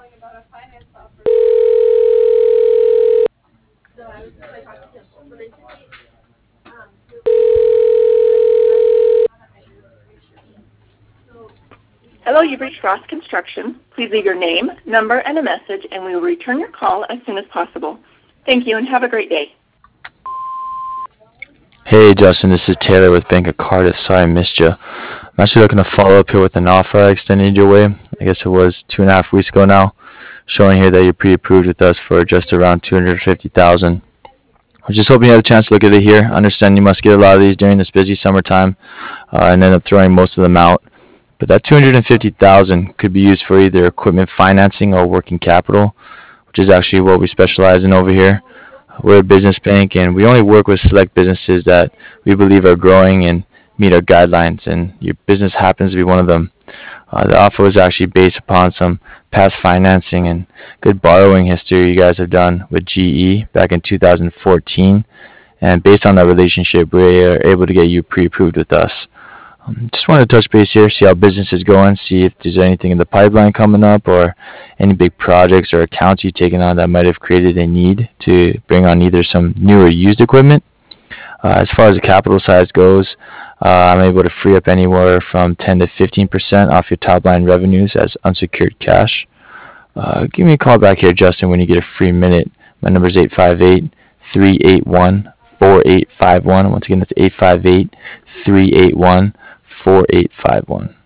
Hello, you've reached Ross Construction. Please leave your name, number, and a message, and we will return your call as soon as possible. Thank you, and have a great day. Hey Justin, this is Taylor with Bank of Cardiff. Sorry I missed you. I'm actually looking to follow up here with an offer I extended your way. I guess it was 2.5 weeks ago now, showing here that you're pre-approved with us for just around 250,000. I was just hoping you had a chance to look at it here. I understand you must get a lot of these during this busy summertime and end up throwing most of them out. But that 250,000 could be used for either equipment financing or working capital, which is actually what we specialize in over here. We're a business bank, and we only work with select businesses that we believe are growing and meet our guidelines, and your business happens to be one of them. The offer was actually based upon some past financing and good borrowing history you guys have done with GE back in 2014, and based on that relationship, we are able to get you pre-approved with us. Just wanted to touch base here, see how business is going, see if there's anything in the pipeline coming up or any big projects or accounts you've taken on that might have created a need to bring on either some new or used equipment. As far as the capital size goes, I'm able to free up anywhere from 10 to 15% off your top line revenues as unsecured cash. Give me a call back here, Justin, when you get a free minute. My number is 858-381-4851. Once again, that's 858-381-4851.